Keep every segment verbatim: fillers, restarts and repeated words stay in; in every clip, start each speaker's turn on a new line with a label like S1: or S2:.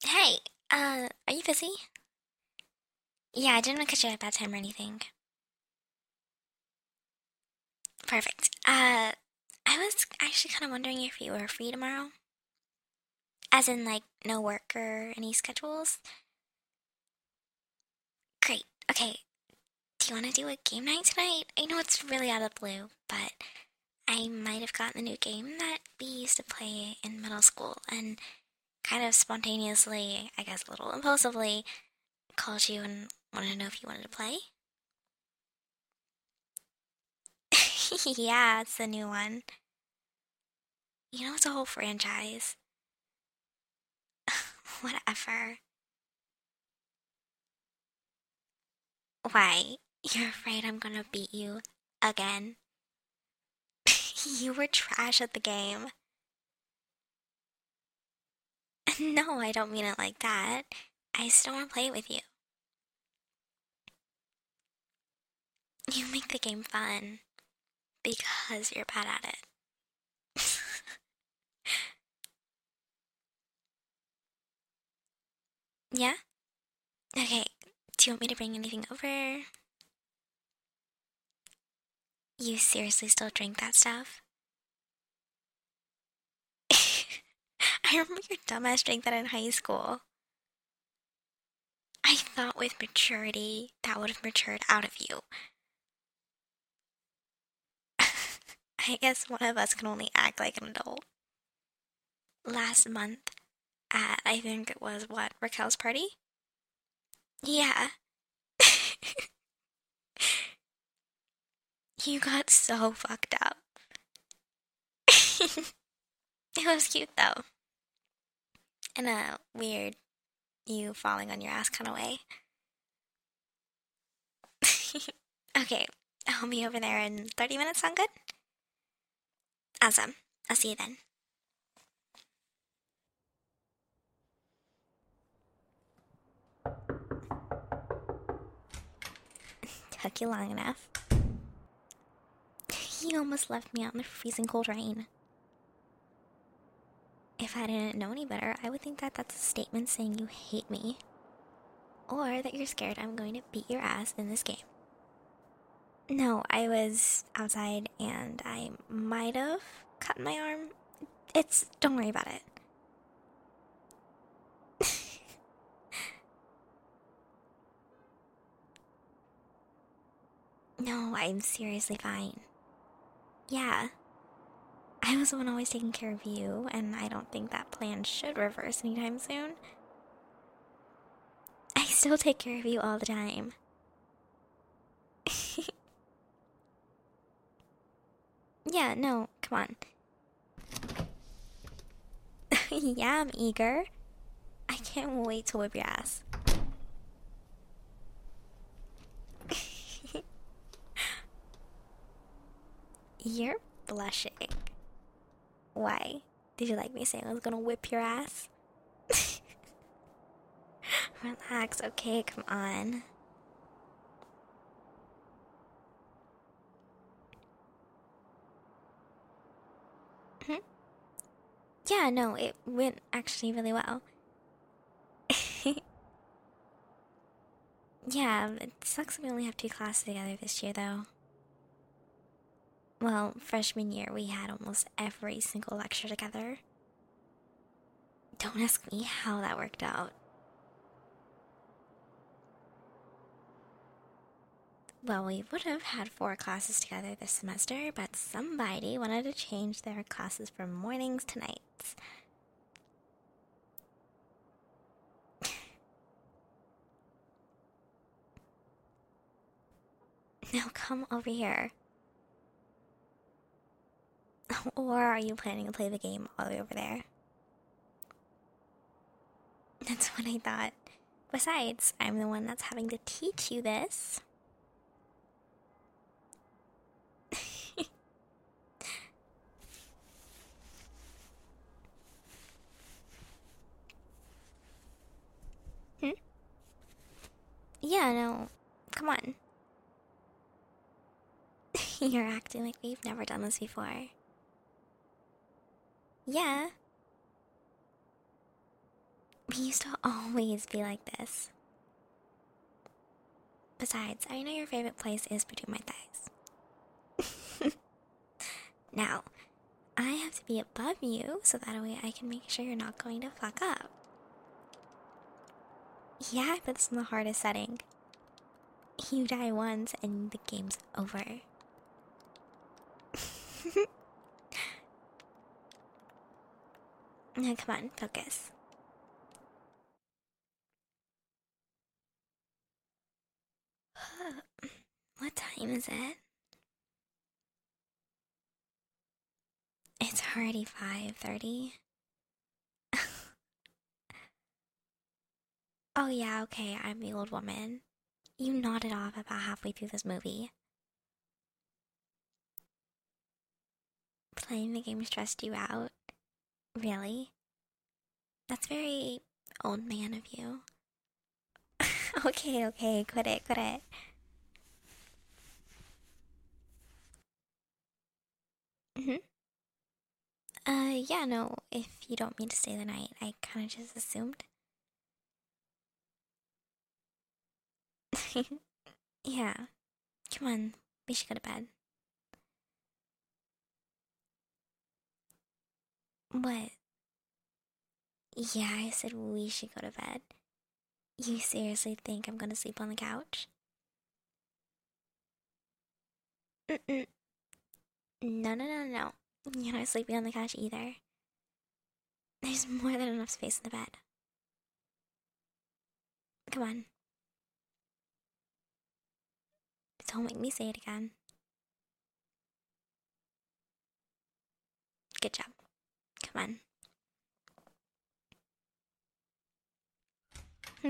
S1: Hey, uh, are you busy? Yeah, I didn't want to catch you at a bad time or anything. Perfect. Uh, I was actually kind of wondering if you were free tomorrow. As in, like, no work or any schedules? Great. Okay, do you want to do a game night tonight? I know it's really out of the blue, but I might have gotten the new game that we used to play in middle school and kind of spontaneously, I guess a little impulsively, called you and wanted to know if you wanted to play. Yeah, it's the new one. You know, it's a whole franchise. Whatever. Why? You're afraid I'm gonna beat you again? You were trash at the game. No, I don't mean it like that. I still want to play with you. You make the game fun because you're bad at it. Yeah? Okay. Do you want me to bring anything over? You seriously still drink that stuff? I remember your dumbass drank that in high school. I thought with maturity that would have matured out of you. I guess one of us can only act like an adult. Last month at, I think it was what, Raquel's party? Yeah. You got so fucked up. It was cute though. In a weird, you falling on your ass kind of way. Okay, I'll be over there in thirty minutes. Sound good? Awesome. I'll see you then. Took you long enough. You almost left me out in the freezing cold rain. If I didn't know any better, I would think that that's a statement saying you hate me. Or that you're scared I'm going to beat your ass in this game. No, I was outside and I might have cut my arm. It's. Don't worry about it. No, I'm seriously fine. Yeah, I was the one always taking care of you, and I don't think that plan should reverse anytime soon. I still take care of you all the time. Yeah, no, come on. Yeah, I'm eager. I can't wait to whip your ass. You're blushing. Why? Did you like me saying I was gonna whip your ass? Relax, okay, come on. Hmm? Yeah, no, it went actually really well. Yeah, it sucks we only have two classes together this year, though. Well, freshman year we had almost every single lecture together. Don't ask me how that worked out. Well, we would have had four classes together this semester, but somebody wanted to change their classes from mornings to nights. Now come over here. Or are you planning to play the game all the way over there? That's what I thought. Besides, I'm the one that's having to teach you this. Hmm? Yeah, no. Come on. You're acting like we've never done this before. Yeah, We used to always be like this. Besides, I know your favorite place is between my thighs. Now, I have to be above you so that way I can make sure you're not going to fuck up. Yeah, I put this in the hardest setting. You die once and the game's over. Now, come on, focus. What time is it? It's already five thirty. Oh yeah, okay, I'm the old woman. You nodded off about halfway through this movie. Playing the game stressed you out? Really? That's very old man of you. Okay, okay, quit it, quit it. Mm-hmm. Uh, yeah, no, if you don't mean to stay the night, I kinda just assumed. Yeah, come on, we should go to bed. What? Yeah, I said we should go to bed. You seriously think I'm gonna sleep on the couch? Mm-mm. No, no, no, no. You're not sleeping on the couch either. There's more than enough space in the bed. Come on. Don't make me say it again. Good job. Come on. Hmm?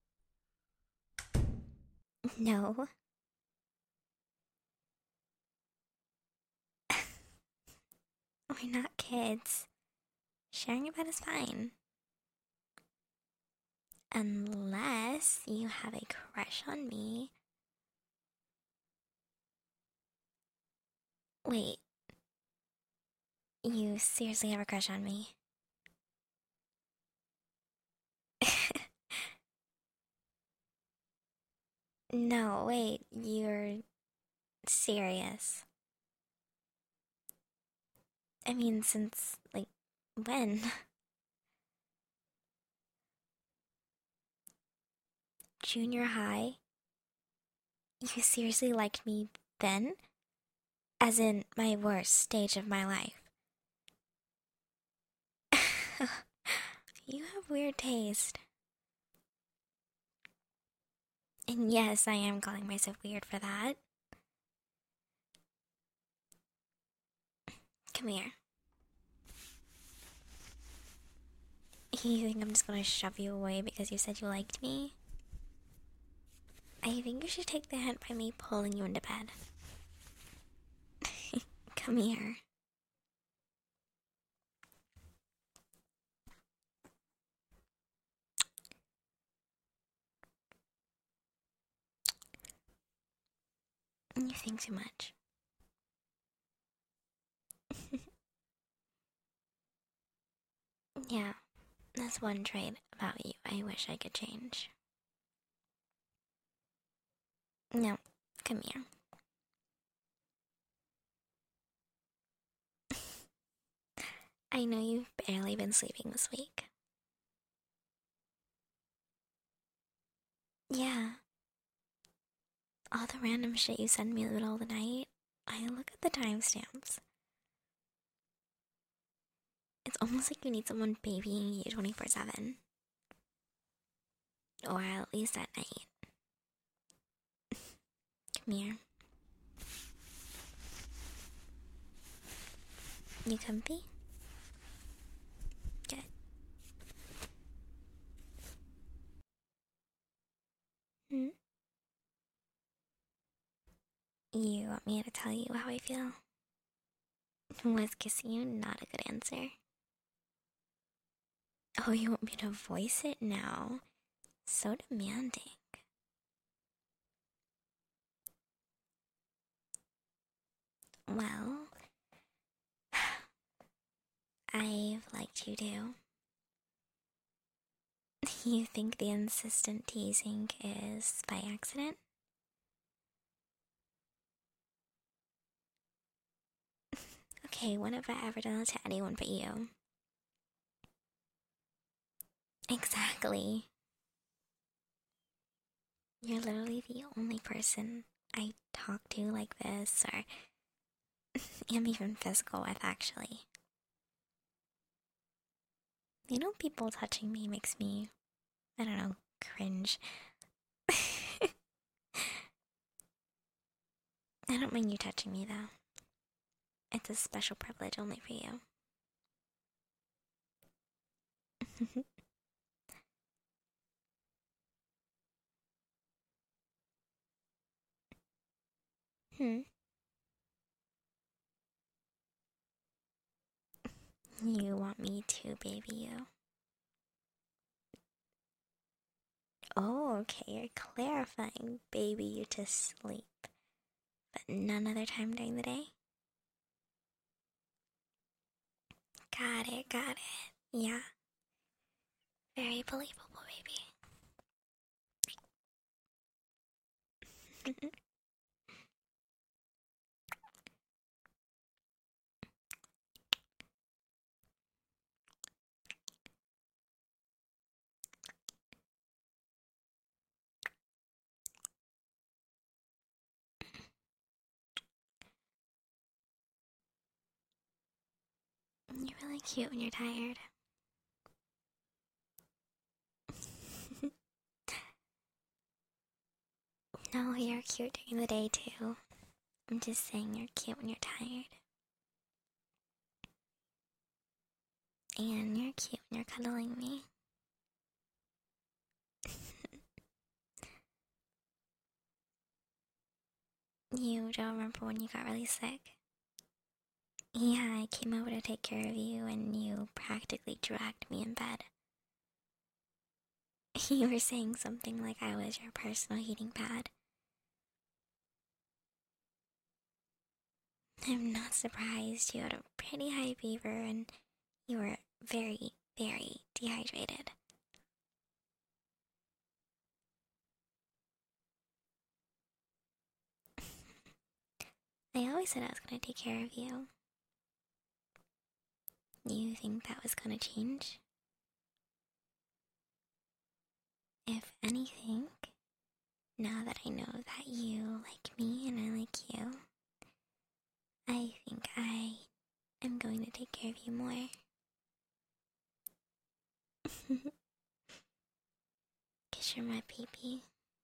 S1: No. We're not kids. Sharing a bed is fine. Unless you have a crush on me. Wait. You seriously have a crush on me? No, wait. You're serious. I mean, since, like, when? Junior high? You seriously liked me then? As in, my worst stage of my life. You have weird taste. And yes, I am calling myself weird for that. Come here. You think I'm just gonna shove you away because you said you liked me? I think you should take the hint by me pulling you into bed. Come here. You think too much. Yeah, that's one trait about you I wish I could change. No, come here. I know you've barely been sleeping this week. Yeah. All the random shit you send me in the middle of the night, I look at the timestamps. It's almost like you need someone babying you twenty-four seven. Or at least at night. Come here. You comfy? Good. Hmm? You want me to tell you how I feel? Was kissing you not a good answer? Oh, you want me to voice it now? So demanding. Well, I've liked you too. You think the insistent teasing is by accident? Okay, when have I ever done that to anyone but you? Exactly. You're literally the only person I talk to like this, or am even physical with, actually. You know, people touching me makes me, I don't know, cringe. I don't mind you touching me, though. It's a special privilege only for you. Hmm. You want me to baby you? Oh, okay, you're clarifying baby you to sleep, but none other time during the day? Got it, got it. Yeah. Very believable, baby. You're really cute when you're tired. No, you're cute during the day too. I'm just saying you're cute when you're tired. And you're cute when you're cuddling me. You don't remember when you got really sick? Yeah, I came over to take care of you and you practically dragged me in bed. You were saying something like I was your personal heating pad. I'm not surprised. You had a pretty high fever and you were very, very dehydrated. I always said I was going to take care of you. You think that was going to change? If anything, now that I know that you like me and I like you, I think I am going to take care of you more. Because you're my baby.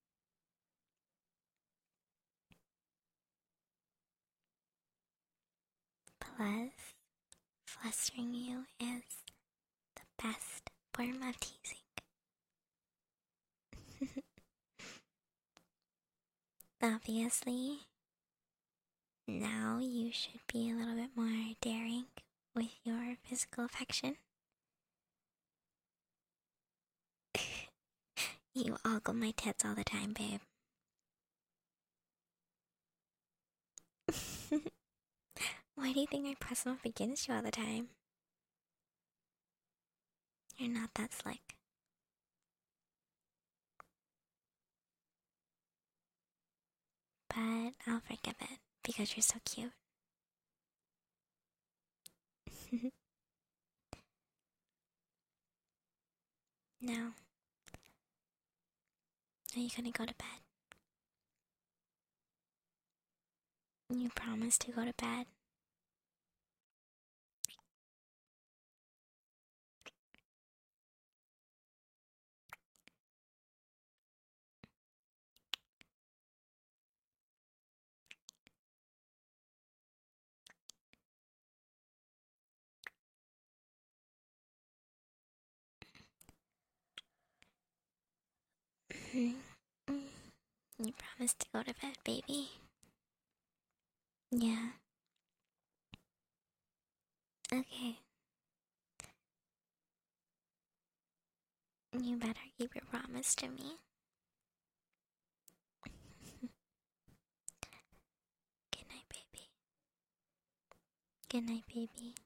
S1: Plus, flustering you is the best form of teasing. Obviously, now you should be a little bit more daring with your physical affection. You ogle my tits all the time, babe. Why do you think I press them up against you all the time? You're not that slick. But I'll forgive it because you're so cute. Now, are you gonna go to bed? You promised to go to bed. You promised to go to bed, baby. Yeah. Okay. You better keep your promise to me. Good night, baby. Good night, baby.